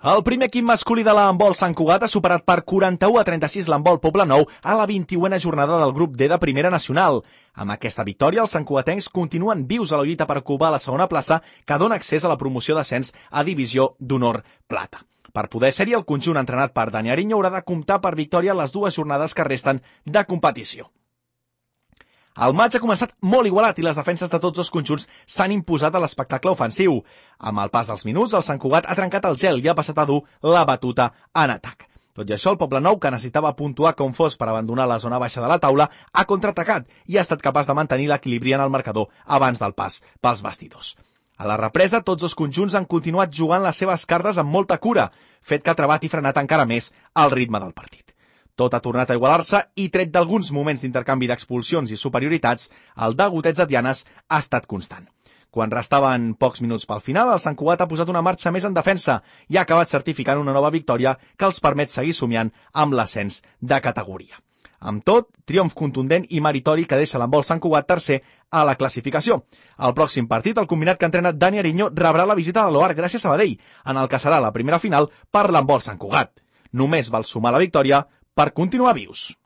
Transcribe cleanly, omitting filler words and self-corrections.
El primer equip masculí de l'handbol Sant Cugat ha superat per 41-36 l'handbol Poblenou a la 21a jornada del grup D de Primera Nacional. Amb aquesta victòria, els santcugatencs continuen vius a la lluita per ocupar la segona plaça que dona accés a la promoció d'ascens a Divisió d'Honor Plata. Per poder ser-hi, el conjunt entrenat per Dani Ariño haurà de comptar per victòria les dues jornades que resten de competició. El maig ha començat molt igualat i les defenses de tots dos conjunts s'han imposat a l'espectacle ofensiu. Amb el pas dels minuts, el Sant Cugat ha trencat el gel i ha passat a dur la batuta en atac. Tot i això, el Poblenou, que necessitava puntuar com fos per abandonar la zona baixa de la taula, ha contraatacat i ha estat capaç de mantenir l'equilibri en el marcador abans del pas pels vestidors. A la represa, tots dos conjunts han continuat jugant les seves cartes amb molta cura, fet que ha trebat i frenat encara més el ritme del partit. Tot ha tornat a igualar-se i, tret d'alguns moments d'intercanvi d'expulsions i superioritats, el de goteig de dianes ha estat constant. Quan restaven pocs minuts pel final, el Sant Cugat ha posat una marxa més en defensa i ha acabat certificant una nova victòria que els permet seguir somiant amb l'ascens de categoria. Amb tot, triomf contundent i meritori que deixa l'handbol Sant Cugat tercer a la classificació. Al pròxim partit, el combinat que entrena Dani Ariño rebrà la visita de l'Oar Gràcia Sabadell, en el que serà la primera final per l'handbol Sant Cugat. Només val sumar la victòria per continuar vius.